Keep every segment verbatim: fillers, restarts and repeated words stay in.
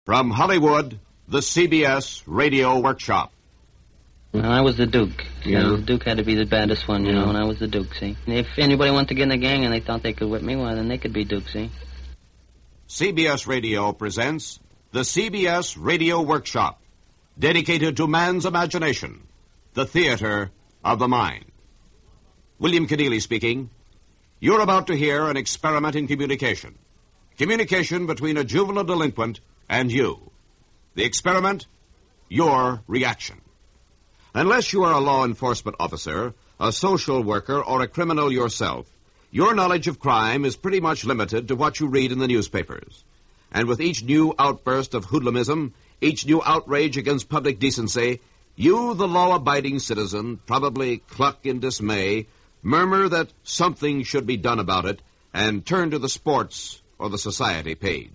From Hollywood, the C B S Radio Workshop. And I was the Duke. Yeah. So the Duke had to be the baddest one, you Yeah. know, and I was the Duke, see. If anybody wanted to get in the gang and they thought they could whip me, well, then they could be Duke, see. C B S Radio presents the C B S Radio Workshop, dedicated to man's imagination, the theater of the mind. William Keneally speaking. You're about to hear an experiment in communication. Communication between a juvenile delinquent and you. The experiment, your reaction. Unless you are a law enforcement officer, a social worker, or a criminal yourself, your knowledge of crime is pretty much limited to what you read in the newspapers. And with each new outburst of hoodlumism, each new outrage against public decency, you, the law-abiding citizen, probably cluck in dismay, murmur that something should be done about it, and turn to the sports or the society page.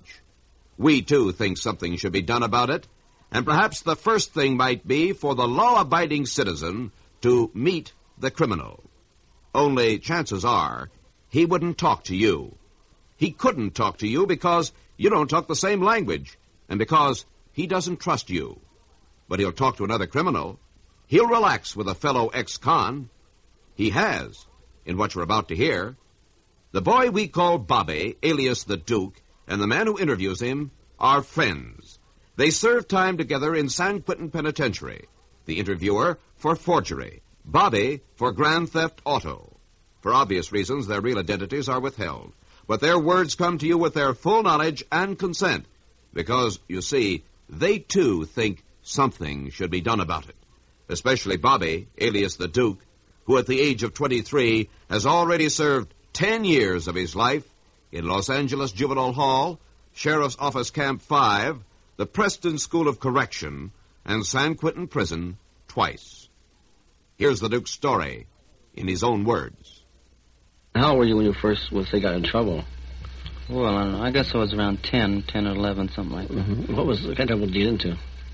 We, too, think something should be done about it, and perhaps the first thing might be for the law-abiding citizen to meet the criminal. Only chances are he wouldn't talk to you. He couldn't talk to you because you don't talk the same language, and because he doesn't trust you. But he'll talk to another criminal. He'll relax with a fellow ex-con. He has, in what you're about to hear. The boy we call Bobby, alias the Duke, and the man who interviews him are friends. They served time together in San Quentin Penitentiary. The interviewer for forgery, Bobby for grand theft auto. For obvious reasons, their real identities are withheld. But their words come to you with their full knowledge and consent. Because, you see, they too think something should be done about it. Especially Bobby, alias the Duke, who at the age of twenty-three has already served ten years of his life in Los Angeles Juvenile Hall, Sheriff's Office Camp five, the Preston School of Correction, and San Quentin Prison twice. Here's the Duke's story in his own words. How old were you when you first was they got in trouble? Well, I don't know. I guess I was around ten, ten or eleven, something like that. Mm-hmm. What was, what kind of trouble did you get into?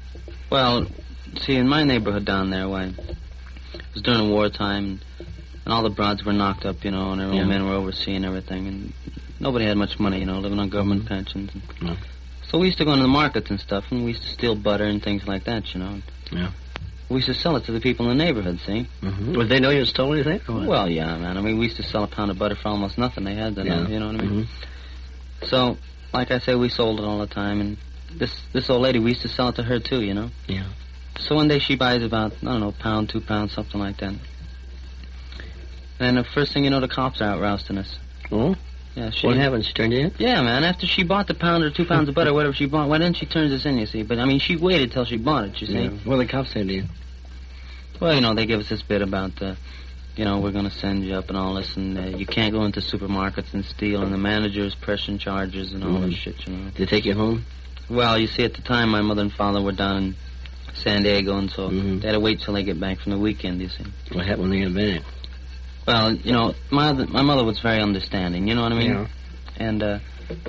Well, see, in my neighborhood down there, why, it was during wartime, and all the broads were knocked up, you know, and their old Yeah. men were overseeing everything, and nobody had much money, you know, living on government mm-hmm. pensions. And Yeah. So we used to go into the markets and stuff, and we used to steal butter and things like that, you know. Yeah. We used to sell it to the people in the neighborhood, see? Mm-hmm. Would they know you had stolen anything? Or what? Well, yeah, man. I mean, we used to sell a pound of butter for almost nothing. They had that, Yeah. you know what I mean? Mm-hmm. So, like I say, we sold it all the time, and this this old lady, we used to sell it to her, too, you know? Yeah. So one day she buys about, I don't know, a pound, two pounds, something like that. And the first thing you know, the cops are out rousting us. Oh? Yeah, she... What happened? She turned you in? Yeah, man. After she bought the pound or two pounds of butter, whatever she bought, why didn't she turn us in, you see? But, I mean, she waited till she bought it, you see? Yeah. What did the cops say to you? Well, you know, they give us this bit about, uh, you know, we're going to send you up and all this, and uh, you can't go into supermarkets and steal, and the manager's pressing charges and all Mm. this shit, you know. Did they take you home? Well, you see, at the time, my mother and father were down in San Diego, and so Mhm. they had to wait till they get back from the weekend, you see. What happened when they got back? Well, you know, my other, my mother was very understanding, you know what I mean? Yeah. And, uh,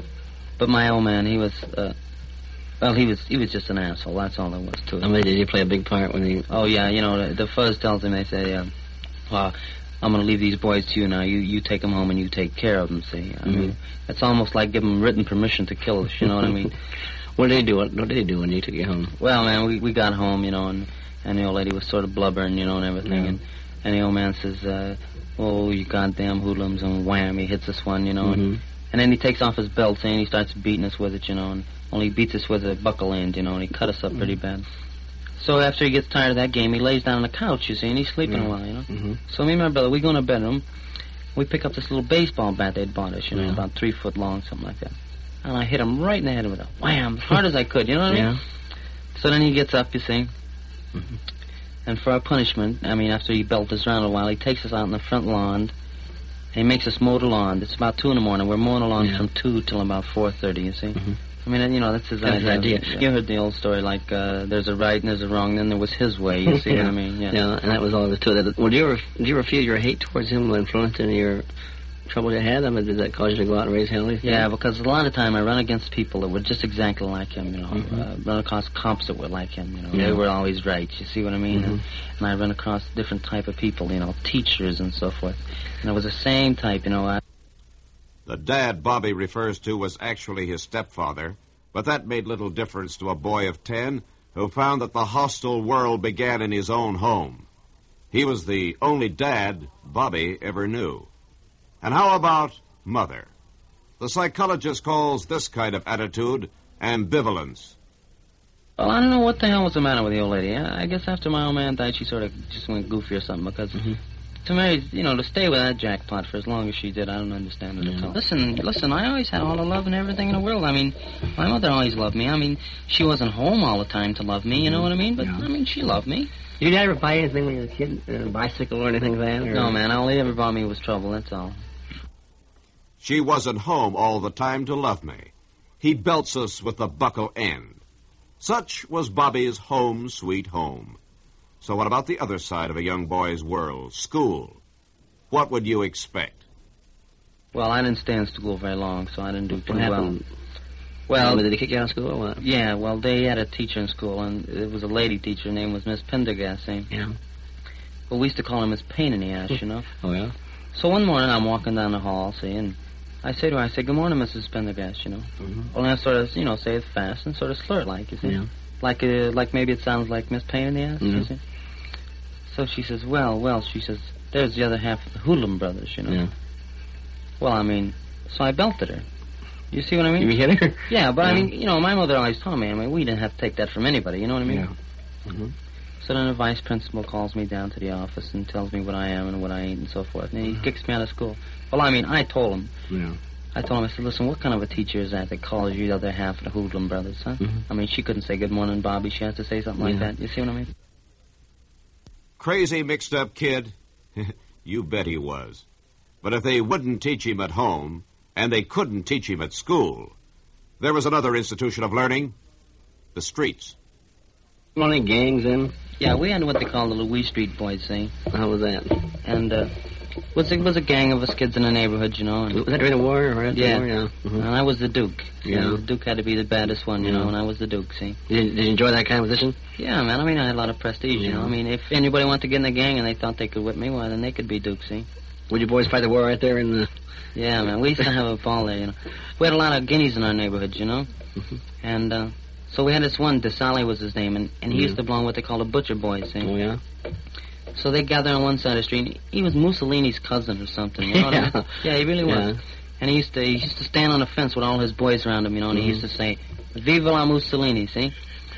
but my old man, he was, uh, well, he was he was just an asshole, that's all there was to it. I mean, did he play a big part when he... Oh, yeah, you know, the, the fuzz tells him, they say, uh, well, I'm going to leave these boys to you now. You you take them home and you take care of them, see? I Mhm. mean, it's almost like giving them written permission to kill us, you know what I mean? What did they do? What, what did they do when you took you home? Well, man, we, we got home, you know, and, and the old lady was sort of blubbering, you know, and everything. Yeah. And, and the old man says, uh, oh, you goddamn hoodlums, and wham, he hits us one, you know. Mm-hmm. And, and then he takes off his belt, see, and he starts beating us with it, you know, and only he beats us with a buckle end, you know, and he cut us up pretty bad. So after he gets tired of that game, he lays down on the couch, you see, and he's sleeping Yeah. a while, you know. Mm-hmm. So me and my brother, we go in our bedroom, we pick up this little baseball bat they'd bought us, you know, Yeah. about three foot long, something like that. And I hit him right in the head with it, wham, as hard as I could, you know what I mean? Yeah. So then he gets up, you see, Mm-hmm. and for our punishment, I mean, after he belted us around a while, he takes us out in the front lawn, and he makes us mow the lawn. It's about two in the morning. We're mowing the lawn Yeah. from two till about four thirty, you see? Mm-hmm. I mean, you know, that's his That's his idea. idea, yeah. You heard the old story, like, uh, there's a right and there's a wrong, then there was his way, you see yeah. what I mean? Yeah, and that was all there was to it. Well, did you ever, did you ever feel your hate towards him influenced any of your trouble you had? I mean, did that cause you to go out and raise hell? Yeah, because a lot of time I run against people that were just exactly like him, you know. Mhm. Uh, run across cops that were like him, you know. Yeah. They were always right, you see what I mean? Mhm. And, and I run across different type of people, you know, teachers and so forth. And it was the same type, you know. I, The dad Bobby refers to was actually his stepfather, But that made little difference to a boy of ten who found that the hostile world began in his own home. He was the only dad Bobby ever knew. And how about mother? The psychologist calls this kind of attitude ambivalence. Well, I don't know what the hell was the matter with the old lady. I, I guess after my old man died, she sort of just went goofy or something, because Mm-hmm. to marry, you know, to stay with that jackpot for as long as she did, I don't understand it at all. Listen, listen, I always had all the love and everything in the world. I mean, my mother always loved me. I mean, she wasn't home all the time to love me, you know what I mean? But, Yeah. I mean, she loved me. Did you ever buy anything when you were a kid? A bicycle or anything like that? Or... No, man, all he ever brought me was trouble, that's all. She wasn't home all the time to love me. He belts us with the buckle end. Such was Bobby's home sweet home. So what about the other side of a young boy's world, school? What would you expect? Well, I didn't stay in school very long, so I didn't do too What happened? well. Well, did they kick you out of school or what? Yeah, well, they had a teacher in school, and it was a lady teacher. Her name was Miss Pendergast, eh? Yeah. Well, we used to call her Miss Pain in the Ass, you know? Oh, yeah? So one morning I'm walking down the hall, see, and I say to her, I say, good morning, Missus Pendergast, you know? Mm-hmm. Well, and I sort of, you know, say it fast and sort of slur it like, you see? Yeah. Like, uh, like maybe it sounds like Miss Pain in the Ass, you Mhm. see? So she says, well, well, she says, there's the other half of the Hoodlum brothers, you know? Yeah. Well, I mean, so I belted her. You see what I mean? You hit her? Yeah, but I Yeah. mean, you know, my mother always told me, I mean, we didn't have to take that from anybody, you know what I mean? Yeah. Mm-hmm. So then the vice principal calls me down to the office and tells me what I am and what I ain't and so forth, and he Mhm. kicks me out of school. Well, I mean, I told him. Yeah. I told him, I said, listen, what kind of a teacher is that that calls you the other half of the Hoodlum brothers, huh? Mhm. I mean, she couldn't say good morning, Bobby. She has to say something like Yeah. that. You see what I mean? Crazy, mixed-up kid? You bet he was. But if they wouldn't teach him at home, and they couldn't teach him at school, there was another institution of learning, the streets. Any gangs in? Yeah, we had what they call the Louis Street Boys, see? How was that? And, uh, was it was a gang of us kids in the neighborhood, you know? And, Was that during the war or after Yeah. the war? Yeah. Mhm. and I was the Duke. Yeah. And the Duke had to be the baddest one, you Yeah. know, and I was the Duke, see? Did, you- did you enjoy that kind of position? Yeah, man, I mean, I had a lot of prestige, you Yeah. know? I mean, if anybody wanted to get in the gang and they thought they could whip me, well, then they could be Duke, see? Would you boys fight the war right there in the... Yeah, man, we used to have a ball there, you know. We had a lot of guineas in our neighborhood, you know? Mhm. And, uh, so we had this one, DeSalle was his name, and, and he Yeah. used to belong what they call the Butcher Boys, see? Oh, yeah? So they gathered on one side of the street. He was Mussolini's cousin or something, you know what I mean? Yeah. Yeah, he really was. Yeah. And he used to he used to stand on the fence with all his boys around him, you know, and he Mhm. used to say, Viva la Mussolini, see?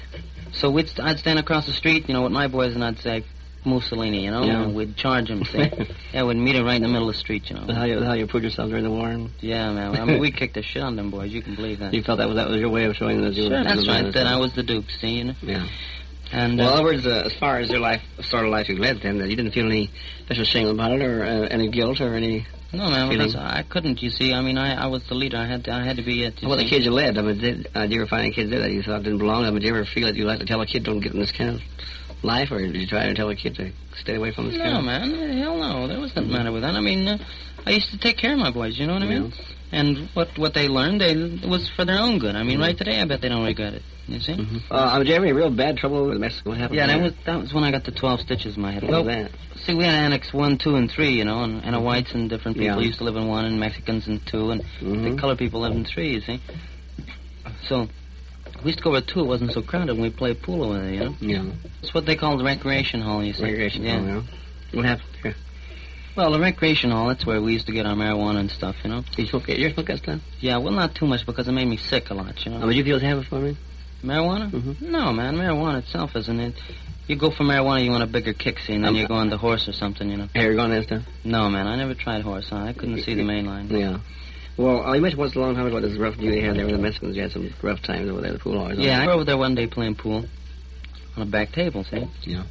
So we'd st- I'd stand across the street, you know, with my boys, and I'd say, Mussolini, you know, Yeah. and we'd charge him, see? Yeah, we'd meet him right in the middle of the street, you know. How you, how you proved yourself during the war? And Yeah, man. I mean, we kicked the shit on them boys, you can believe that. you felt that was, that was your way of showing that you Sure, were... that's you were right, better, that so- I was the Duke, see, you know? Yeah. And, Well, in uh, other words, uh, as far as your life, sort of life you led then, uh, you didn't feel any special shame about it or uh, any guilt or any... no, man, feeling? because I couldn't, you see, I mean, I, I was the leader, I had to, I had to be it, you How about the see. kids you led? I mean, did, uh, did you ever find any kids there that you thought didn't belong? I mean, did you ever feel that you like to tell a kid don't get in this kind of life, or did you try to tell a kid to stay away from this kind No, of... man, hell no. There was nothing matter with that. I mean, uh, I used to take care of my boys, you know what I mean? And what what they learned, they it was for their own good. I mean, Mhm. right today, I bet they don't regret it. You see? Mm-hmm. Uh, did you have any real bad trouble with Mexico? What happened Yeah, there? that was that was when I got the twelve stitches in my head. What Well, was that? see, we had Annex one, two, and three, you know, and, and a whites and different people Yeah. used to live in one, and Mexicans in two, and Mhm. the colored people lived in three. You see? So we used to go over to two. It wasn't so crowded, and we played pool over there. You know? Yeah. It's what they call the recreation hall. You see? Recreation Yeah. hall, yeah. What happened there? Well, the recreation hall. That's where we used to get our marijuana and stuff. You know? Did you smoke, you ever smoke that stuff? Yeah, well, not too much because it made me sick a lot, you know. Uh, would you feel to have it for me? Marijuana? Mhm. No, man, marijuana itself isn't it. You go for marijuana, you want a bigger kick, see, and then Um, you go on the horse or something, you know. Hey, you're going that stuff? No, man, I never tried horse. Huh? I couldn't see the main line. Yeah. Well, uh, you mentioned once a long time ago this rough deal you had there with the Mexicans. You had some rough times over there, the pool halls. Yeah, I was over there one day playing pool on a back table, see. Yeah.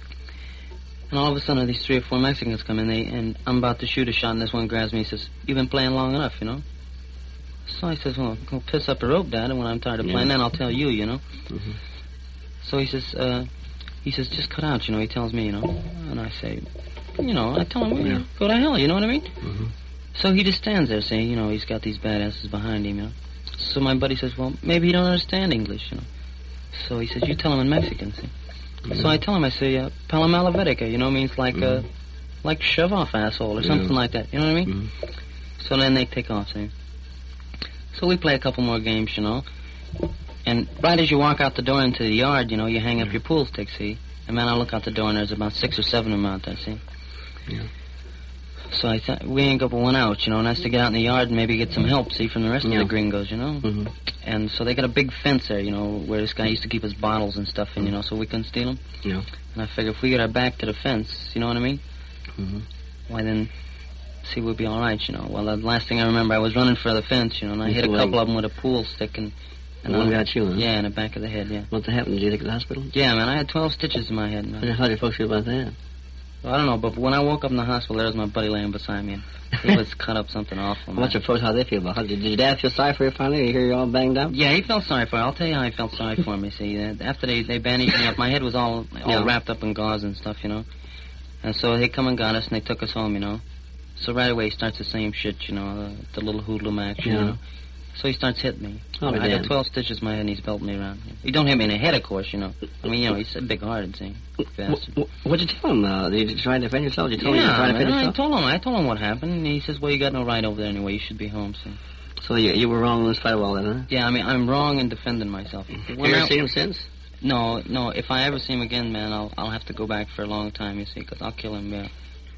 And all of a sudden, these three or four Mexicans come in, they and I'm about to shoot a shot, and this one grabs me and says, "You've been playing long enough, you know." So I says, "Well, go piss up a rope, Dad, and when I'm tired of playing, Yeah. then I'll tell you, you know." Mm-hmm. So he says, uh, he says, just cut out, you know, he tells me, you know. And I say, you know, I tell him, well, Yeah. go to hell, you know what I mean? Mm-hmm. So he just stands there saying, you know, he's got these badasses behind him, you know. So my buddy says, well, maybe he don't understand English, you know. So he says, you tell him in Mexican, see. Mm-hmm. So I tell him, I say, uh, Palamalavetica, you know, means like, uh, Mhm. like shove off, asshole, or something Yeah. like that, you know what I mean? Mm-hmm. So then they take off, see. So we play a couple more games, you know. And right as you walk out the door into the yard, you know, you hang up your pool stick, see? And, man, I look out the door, and there's about six or seven of them out there, see? Yeah. So I thought, we ain't got one out, you know, and I to get out in the yard and maybe get some help, see, from the rest yeah. of the gringos, you know? Mm-hmm. And so they got a big fence there, you know, where this guy used to keep his bottles and stuff in, you know, so we couldn't steal them. Yeah. And I figured if we get our back to the fence, you know what I mean? Mm-hmm. Why then, see, we'd be all right, you know. Well, the last thing I remember, I was running for the fence, you know, and I hit a couple of them with a pool stick and... And one got you, huh? Yeah, in the back of the head, yeah. What happened? Did you take it to the hospital? Yeah, man, I had twelve stitches in my head, man. How did folks feel about that? Well, I don't know, but when I woke up in the hospital, there was my buddy laying beside me, and he was cut up something awful. What's your folks, how they feel about it? Did your dad feel sorry for you finally? You hear you all banged up? Yeah, he felt sorry for me. I'll tell you how he felt sorry for me, see. Uh, after they, they bandaged me up, my head was all all yeah. wrapped up in gauze and stuff, you know. And so they come and got us, and they took us home, you know. So right away he starts the same shit, you know, the, the little hoodlum action, yeah. you know. So he starts hitting me. Oh, I damn. got twelve stitches in my head, and he's belting me around. He don't hit me in the head, of course, you know. I mean, you know, he's a big-hearted, see. What, what'd you tell him? Uh, did you try to defend yourself? Did you tell yeah, him you try to defend man, yourself? I told him. I told him what happened, and he says, well, you got no right over there anyway. You should be home, see. So you, you were wrong in this fight all then, huh? Yeah, I mean, I'm wrong in defending myself. Have you ever I, seen him since? No, no. If I ever see him again, man, I'll I'll have to go back for a long time, you see, because I'll kill him, yeah.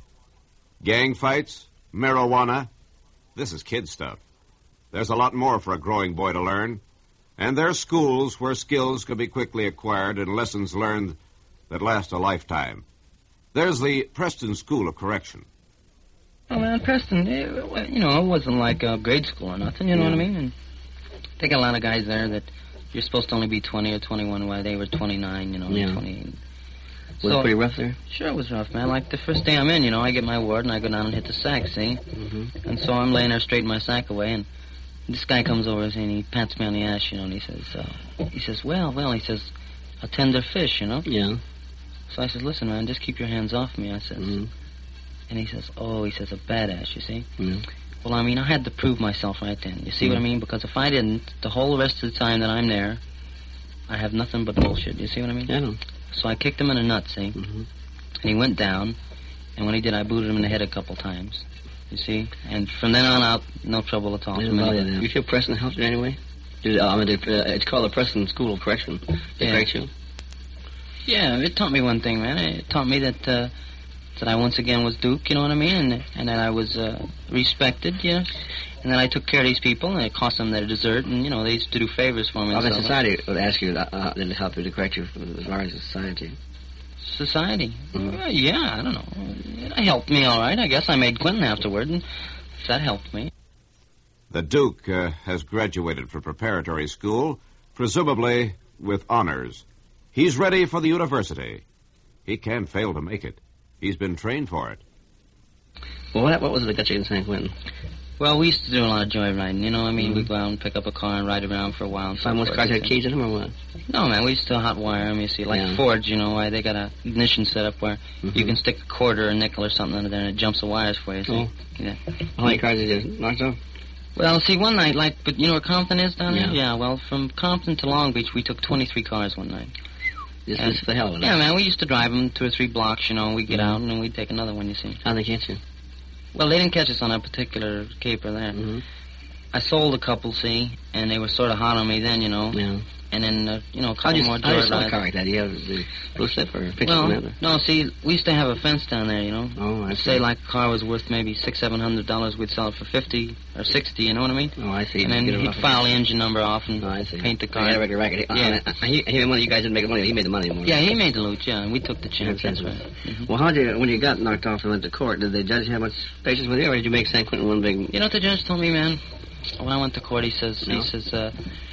Gang fights, marijuana, this is kid stuff. There's a lot more for a growing boy to learn. And there's schools where skills can be quickly acquired and lessons learned that last a lifetime. There's the Preston School of Correction. Oh, man, Preston, it, you know, it wasn't like a grade school or nothing, you know yeah. what I mean? And they got a lot of guys there that you're supposed to only be twenty or twenty-one, while they were twenty-nine, you know, yeah. twenty. Was so, it pretty rough there? Sure, it was rough, man. Like, the first day I'm in, you know, I get my ward, and I go down and hit the sack, see? Mm-hmm. And so I'm laying there straightening my sack away, and this guy comes over and he pats me on the ass, you know, and he says, uh, he says, well, well, he says, a tender fish, you know? Yeah. So I says, listen, man, just keep your hands off me, I says. Mm-hmm. And he says, oh, he says, a badass, you see? Mm-hmm. Well, I mean, I had to prove myself right then. You see mm-hmm. what I mean? Because if I didn't, the whole rest of the time that I'm there, I have nothing but bullshit. You see what I mean? I know. So I kicked him in the nuts, see? Mm-hmm. And he went down, and when he did, I booted him in the head a couple times. You see? And from then on out, no trouble at all. You, you feel Preston helped you anyway? Did, uh, I mean, did, uh, it's called the Preston School of Correction. Did yeah. it correct you? Yeah, it taught me one thing, man. It taught me that uh, that I once again was Duke, you know what I mean? And, and that I was uh, respected, you know? And that I took care of these people, and it cost them their dessert, and, you know, they used to do favors for me. Well, and the stuff. society would ask you, uh, did it help you to correct you as far as society? Society? Mm-hmm. Well, yeah, I don't know. It helped me all right. I guess I made Quentin afterward, and that helped me. The Duke uh, has graduated from preparatory school, presumably with honors. He's ready for the university. He can't fail to make it. He's been trained for it. Well, what, what was it that got you in San Quentin? Well, we used to do a lot of joyriding, you know what I mean? Mm-hmm. We'd go out and pick up a car and ride around for a while. And Find most cars had keys in them or what? No, man, we used to hot wire them, you see. Like yeah. Fords, you know, why they got a ignition set up where mm-hmm. you can stick a quarter or a nickel or something under there and it jumps the wires for you, see? Oh. Yeah. How many cars did you knock off? Well, see, one night, like, but you know where Compton is down there? Yeah. Yeah, well, from Compton to Long Beach, we took twenty-three cars one night. Just, and, just for the hell of it. Yeah, man, we used to drive them two or three blocks, you know, and we'd get mm-hmm. out and then we'd take another one, you see. How'd they catch you? Well, they didn't catch us on a particular caper there. Mm-hmm. I sold a couple, see, and they were sort of hot on me then, you know. Yeah. And then, uh, you know, a couple How'd you, more how'd you sell a joyrides. car like that? Do you have the blue slip or fix Well, it no, see, we used to have a fence down there, you know. Oh, I see. Say, like, a car was worth maybe six, seven hundred dollars, we'd sell it for fifty or sixty, you know what I mean? Oh, I see. And then Get it he'd off file the engine number off and oh, I see. paint the car. Yeah, record, record. Yeah. Uh, he, he made money. You guys didn't make the money. He made the money more. Yeah, he made the loot, yeah, and we took the chance. That's right. Mm-hmm. Well, how did you, when you got knocked off and went to court, did the judge have much patience with you, or did you make San Quentin one big... You know what the judge told me, man? When I went to court, he says, no. he says, uh...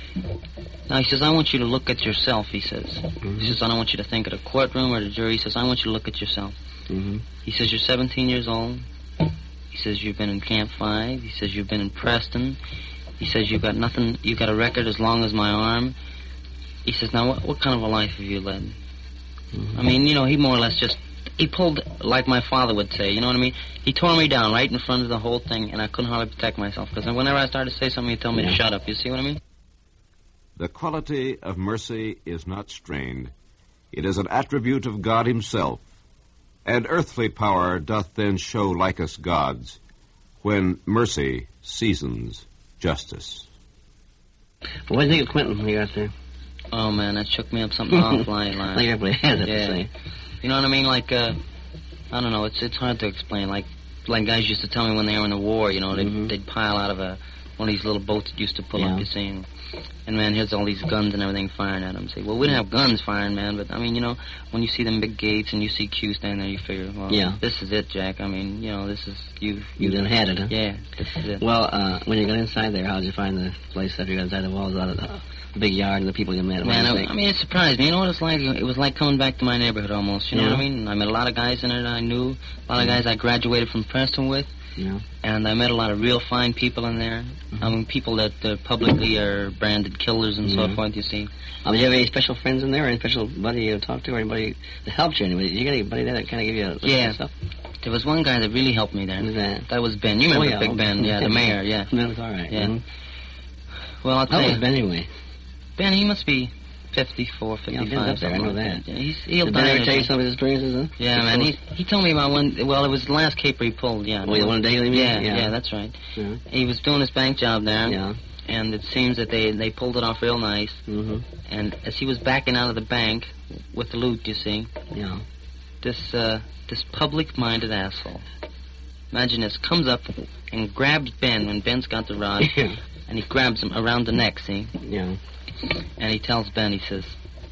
Now, he says, I want you to look at yourself, he says. Mm-hmm. He says, I don't want you to think of the courtroom or the jury. He says, I want you to look at yourself. Mm-hmm. He says, you're seventeen years old. He says, you've been in Camp five. He says, you've been in Preston. He says, you've got nothing, you've got a record as long as my arm. He says, now, what, what kind of a life have you led? Mm-hmm. I mean, you know, he more or less just, he pulled, like my father would say, you know what I mean? He tore me down right in front of the whole thing, and I couldn't hardly protect myself, because whenever I started to say something, he'd tell me yeah. to shut up. You see what I mean? The quality of mercy is not strained. It is an attribute of God himself. And earthly power doth then show like us gods, when mercy seasons justice. Well, what did you think of Quentin when you got there? Oh, man, that shook me up something awful. I ain't lying. Like everybody has it Yeah. to say. You know what I mean? Like, uh, I don't know. It's it's hard to explain. Like, like guys used to tell me when they were in the war, you know, they'd, Mhm. they'd pile out of a one of these little boats that used to pull Yeah. up, you see. And, and, man, here's all these guns and everything firing at them. Say, well, we didn't have guns firing, man, but, I mean, you know, when you see them big gates and you see Q standing there, you figure, well, Yeah. this is it, Jack. I mean, you know, this is, you... You done had it, huh? Yeah, this is it. Well, uh, when you got inside there, how did you find the place after you got inside the walls, out of the big yard and the people you met? What Man, did you I, think? I mean, it surprised me. You know what it's like? It was like coming back to my neighborhood almost. You know Yeah. what I mean? I met a lot of guys in it I knew, a lot of guys I graduated from Preston with, Yeah. and I met a lot of real fine people in there. Mhm. I mean, people that uh, publicly are branded killers and so Yeah. forth, you see. Um, did you have any special friends in there, or any special buddy you talked to, or anybody that helped you anyway? Did you get anybody there that kind of gave you a list Yeah. of stuff? There was one guy that really helped me there. Who's that? That was Ben. You remember Oh, yeah. Big Ben? Yeah, the mayor, yeah. That was all right. Yeah. Mhm. Well, I'll How tell old you. was Ben anyway? Ben, he must be fifty-four, Yeah, fifty-five. Ben's up there, I something know like that. Yeah, he's, he'll Did Ben die ever in tell you his- some of his experiences, huh? Yeah, man. He he told me about one. Well, it was the last caper he pulled. Yeah. Oh, the one daily, you mean? Yeah, Yeah. yeah, that's right. Yeah. He was doing his bank job there, Yeah. and it seems that they they pulled it off real nice. Mm-hmm. And as he was backing out of the bank with the loot, you see, Yeah. this uh, this public-minded asshole, imagine this, comes up and grabs Ben when Ben's got the rod, Yeah. and he grabs him around the neck, see, Yeah. and he tells Ben, he says,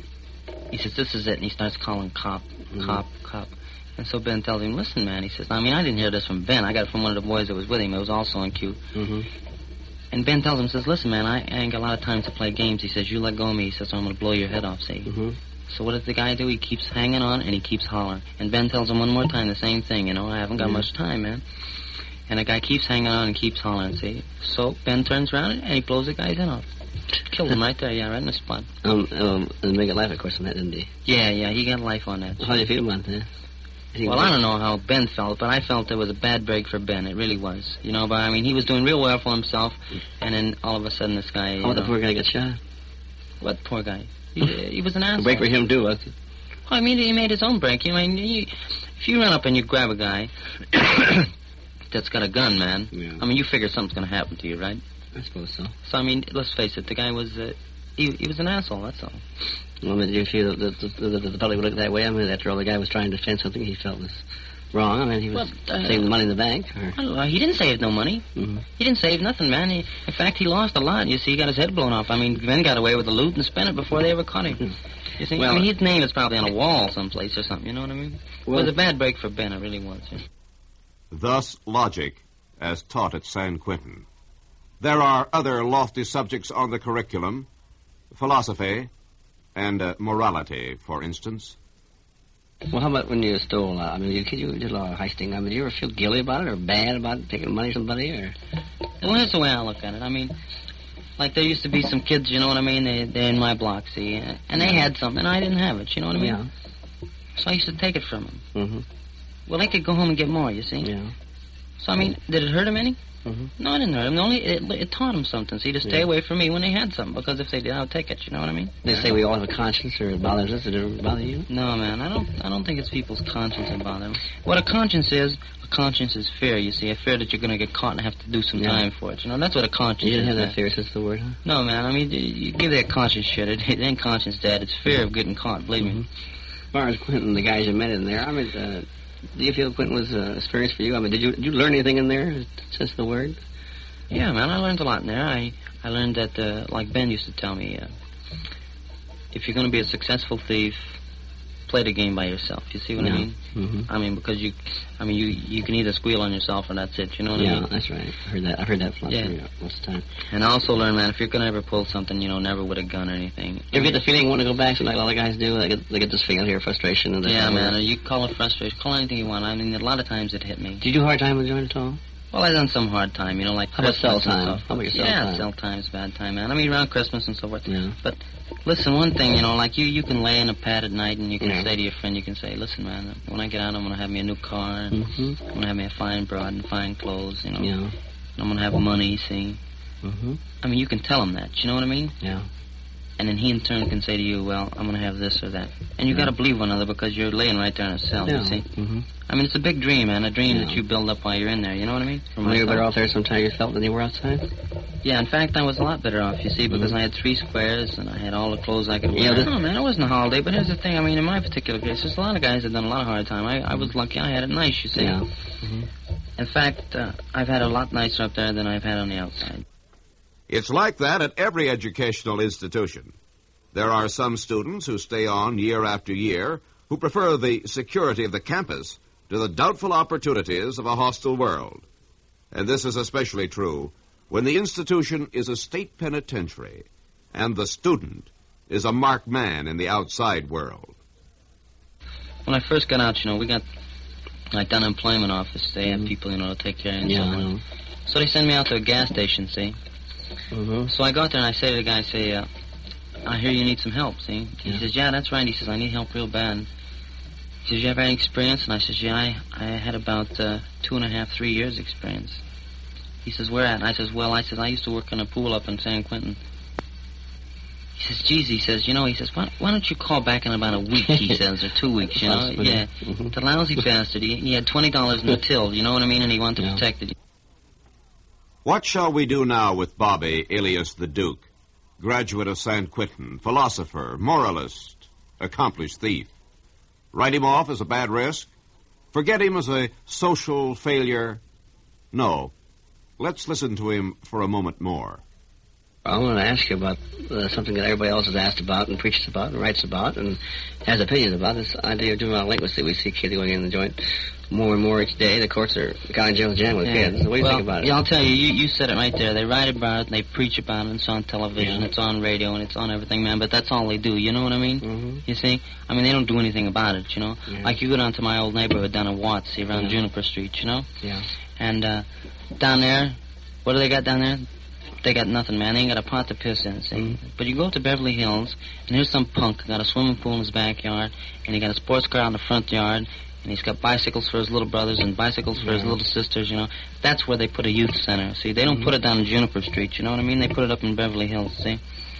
he says, this is it, and he starts calling cop, Mhm. cop, cop. And so Ben tells him, listen, man, he says, I mean, I didn't hear this from Ben. I got it from one of the boys that was with him. It was also on cue. Mm-hmm. And Ben tells him, says, listen, man, I, I ain't got a lot of time to play games. He says, you let go of me. He says, I'm going to blow your head off, see. Mm-hmm. So what does the guy do? He keeps hanging on, and he keeps hollering. And Ben tells him one more time the same thing, you know, I haven't got Yeah. much time, man. And the guy keeps hanging on and keeps hollering, see. So Ben turns around, and he blows the guy's head off. Killed him right there, yeah, right in the spot. Um, um, and make it life, of course, on that, didn't he? Yeah, yeah, he got life on that. How do you feel about that? He Well, was- I don't know how Ben felt, but I felt it was a bad break for Ben. It really was. You know, but I mean, he was doing real well for himself, and then all of a sudden this guy... you How the know- poor guy get shot? What poor guy? He, he was an A asshole. break for him, too, wasn't it? Well, I mean, he made his own break. You know, I mean, you, if you run up and you grab a guy that's got a gun, man, Yeah. I mean, you figure something's going to happen to you, right? I suppose so. So, I mean, let's face it, the guy was... Uh, he, he was an asshole, that's all. Well, did you feel that the, the, the, the public would look that way? I mean, after all, the guy was trying to defend something he felt was wrong. I mean, he was Well, uh, saving the money in the bank. Or... I don't know, he didn't save no money. Mm-hmm. He didn't save nothing, man. He, in fact, he lost a lot. You see, he got his head blown off. I mean, Ben got away with the loot and spent it before they ever caught him. You see, Well, I mean, his name is probably on a wall someplace or something, you know what I mean? Well- it was a bad break for Ben, it really was. Yeah. Thus, logic, as taught at San Quentin. There are other lofty subjects on the curriculum, philosophy and uh, morality, for instance. Well, how about when you stole? Uh, I mean, you, you did a lot of heisting. I mean, did you ever feel guilty about it or bad about taking money from somebody? Or Well, here's the way I look at it. I mean, like there used to be some kids, you know what I mean? They, they're in my block, see, and they had something, and I didn't have it, you know what I mean? Yeah. So I used to take it from them. Mm-hmm. Well, they could go home and get more, you see? Yeah. So, I mean, did it hurt them any? Mm-hmm. No, it didn't hurt them. Only it, it taught them something, see, to stay Yeah. away from me when they had something, because if they did, I would take it, you know what I mean? They say we all have a conscience, or it bothers us. Did it ever bother you? No, man, I don't I don't think it's people's conscience that bother them. What a conscience is, a conscience is fear, you see, a fear that you're going to get caught and have to do some Yeah. time for it, you know? That's what a conscience You didn't is. have that man. fear since the word, huh? No, man, I mean, you, you give that conscience shit. It, it ain't conscience, Dad. It's fear of getting caught, believe me. As far as Quentin, the guys you met in there, I mean, uh, do you feel Quentin was an experience for you? I mean, did you did you learn anything in there since the word? Yeah, man, I learned a lot in there. I, I learned that, uh, like Ben used to tell me, uh, if you're going to be a successful thief, play the game by yourself. You see what Yeah. I mean? Mm-hmm. I mean, because you, I mean, you you can either squeal on yourself or that's it. You know what I Yeah, mean? that's right. I heard that. I heard that philosophy Yeah. most of the time. And I also learned, man, if you're going to ever pull something, you know, never with a gun or anything. You ever get the feeling you want to go back, so like a lot of guys do? They get, they get this feeling here, frustration. And Yeah, man, you call it frustration, call it anything you want. I mean, a lot of times it hit me. Did you do a hard time with joint at all? Well, I done some hard time, you know, like How about Christmas cell and time? so How about your cell yeah, time? cell time's bad time, man. I mean, around Christmas and so forth. Yeah. But listen, one thing, you know, like you, you can lay in a pad at night and you can Yeah. say to your friend, you can say, listen, man, when I get out, I'm going to have me a new car and Mm-hmm. I'm going to have me a fine broad and fine clothes, you know. Yeah. And I'm going to have money, see. Mm-hmm. I mean, you can tell them that, you know what I mean? Yeah. and then he in turn can say to you, well, I'm going to have this or that. And you yeah. got to believe one another because you're laying right there in a cell, yeah. you see. Mm-hmm. I mean, it's a big dream, man, a dream yeah. that you build up while you're in there, you know what I mean? Were you better off there sometimes you felt than you were outside? Yeah, in fact, I was a lot better off, you see, because mm-hmm. I had three squares and I had all the clothes I could wear. Yeah, no, man, it wasn't a holiday, but here's the thing. I mean, in my particular case, there's a lot of guys that done a lot of hard time. I, I was lucky. I had it nice, you see. Yeah. Mm-hmm. In fact, uh, I've had a lot nicer up there than I've had on the outside. It's like that at every educational institution. There are some students who stay on year after year who prefer the security of the campus to the doubtful opportunities of a hostile world. And this is especially true when the institution is a state penitentiary and the student is a marked man in the outside world. When I first got out, you know, we got, like, the unemployment office. They have people, you know, to take care of and yeah, so on. So they send me out to a gas station, see? Mm-hmm. So I go out there and I say to the guy, I say, uh, I hear you need some help, see? He yeah. says, yeah, that's right. He says, I need help real bad. He says, you ever had any experience? And I says, yeah, I, I had about uh, two and a half, three years experience. He says, where at? And I says, well, I says, I used to work in a pool up in San Quentin. He says, geez, he says, you know, he says, why, why don't you call back in about a week, he says, or two weeks, you know? Yeah. Mm-hmm. The lousy bastard, he, he had twenty dollars in the till, you know what I mean? And he wanted to yeah. protect it. What shall we do now with Bobby, alias the Duke, graduate of San Quentin, philosopher, moralist, accomplished thief? Write him off as a bad risk? Forget him as a social failure? No. Let's listen to him for a moment more. I want to ask you about uh, something that everybody else has asked about and preaches about and writes about and has opinions about, this idea of juvenile delinquency. We see kids going in the joint more and more each day. The courts are county jail jam with yeah. kids. So what do you well, think about it? Yeah, I'll tell you, you, you said it right there. They write about it, and they preach about it, and it's on television, yeah. it's on radio, and it's on everything, man, but that's all they do, you know what I mean? Mm-hmm. You see? I mean, they don't do anything about it, you know? Yeah. Like you go down to my old neighborhood down in Watts, see, around yeah. Juniper Street, you know? Yeah. And uh, down there, what do they got down there? They got nothing, man. They ain't got a pot to piss in, see? Mm-hmm. But you go to Beverly Hills, and here's some punk got a swimming pool in his backyard, and he got a sports car in the front yard, and he's got bicycles for his little brothers and bicycles for yeah. his little sisters, you know. That's where they put a youth center, see? They don't mm-hmm. put it down in Juniper Street, you know what I mean? They put it up in Beverly Hills, see?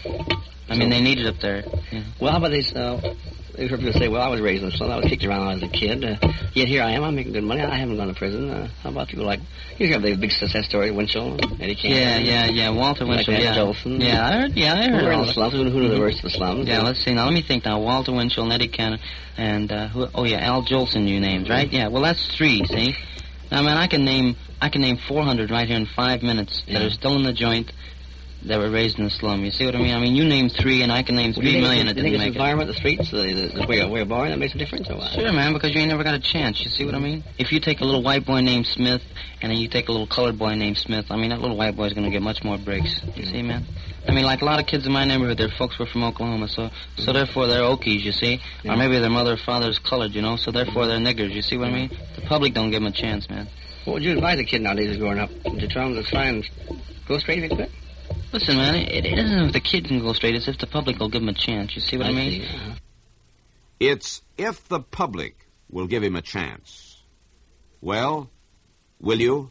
I mean, they need it up there. Yeah. Well, how about these... Uh, I've heard people say, well, I was raised in the slum. I was kicked around when I was a kid. Uh, yet here I am. I'm making good money. I haven't gone to prison. Uh, how about people like... You hear the big success story, Winchell, Eddie Cannon. Yeah, yeah, yeah. Walter Winchell, like yeah. Jolson. Yeah, I heard, yeah, I heard Who were in all the slums? Who knew the worst of the slums? Yeah, let's see. Now, let me think now. Walter Winchell and Eddie Cannon and, uh, who, oh, yeah, Al Jolson you named, right? Yeah, well, that's three, see? Now, man, I can name I can name four hundred right here in five minutes yeah. that are still in the joint that were raised in the slum. You see what I mean? I mean, you name three, and I can name three million that didn't make it. You think it's the environment, the streets, the, the way we're born, that makes a difference, or what? Sure, man, because you ain't never got a chance. You see what I mean? If you take a little white boy named Smith, and then you take a little colored boy named Smith, I mean, that little white boy's going to get much more breaks. You see, man? I mean, like a lot of kids in my neighborhood, their folks were from Oklahoma, so so therefore they're Okies, you see? Yeah. Or maybe their mother or father's colored, you know, so therefore they're niggers, you see what I mean? The public don't give them a chance, man. What would you advise a kid nowadays who's growing up to try and, to try and go straight if he could? Listen, man, it, it isn't if the kid can go straight, it's if the public will give him a chance. You see what I, I mean? See, uh-huh. It's if the public will give him a chance. Well, will you?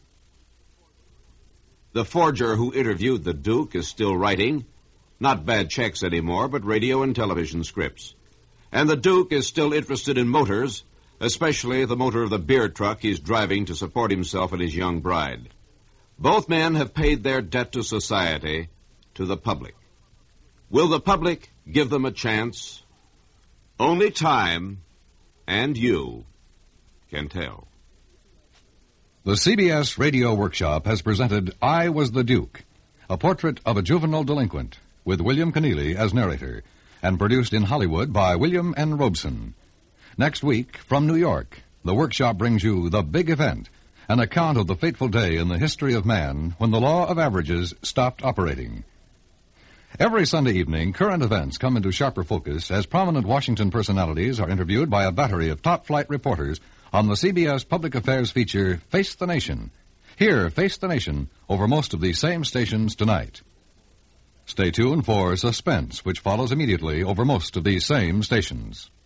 The forger who interviewed the Duke is still writing. Not bad checks anymore, but radio and television scripts. And the Duke is still interested in motors, especially the motor of the beer truck he's driving to support himself and his young bride. Both men have paid their debt to society, to the public. Will the public give them a chance? Only time and you can tell. The C B S Radio Workshop has presented I Was the Duke, a portrait of a juvenile delinquent, with William Keneally as narrator, and produced in Hollywood by William N. Robeson. Next week, from New York, the Workshop brings you The Big Event, an account of the fateful day in the history of man when the law of averages stopped operating. Every Sunday evening, current events come into sharper focus as prominent Washington personalities are interviewed by a battery of top-flight reporters on the C B S Public Affairs feature, Face the Nation. Hear Face the Nation over most of these same stations tonight. Stay tuned for Suspense, which follows immediately over most of these same stations.